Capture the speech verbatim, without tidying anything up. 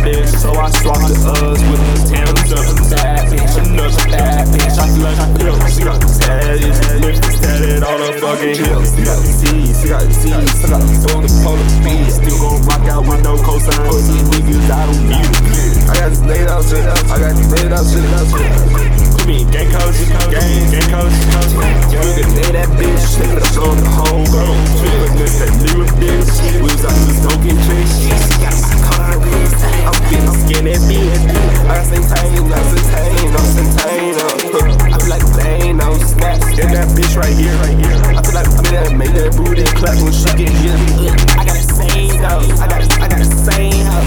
bitch, so I swapped the us with the Tim's up. Bad bitch, another bad bitch. I feel like I feel, she got the tatted, lipstick tatted on her fucking hips. She got the C's, she got the C's, she got the soul, the polar beats. Still gon' rock out with no cosign. Pussy niggas, I don't need it. I got this laid out shit, I got this laid out shit, out shit. Put me in gang coach, gang, gang coach, coach. You can lay that bitch, she put up on the whole girl. She put this that new bitch. We was out here smoking fish. She got my car wrist. I'm getting skinny bitch. I got some tane, I some tane, I'm some tane. I feel like Bane, I'm snaps. And that bitch right here, right here. I feel like I'm gonna make that booty clap when she get hit. I gotta say no, I gotta, I gotta say no.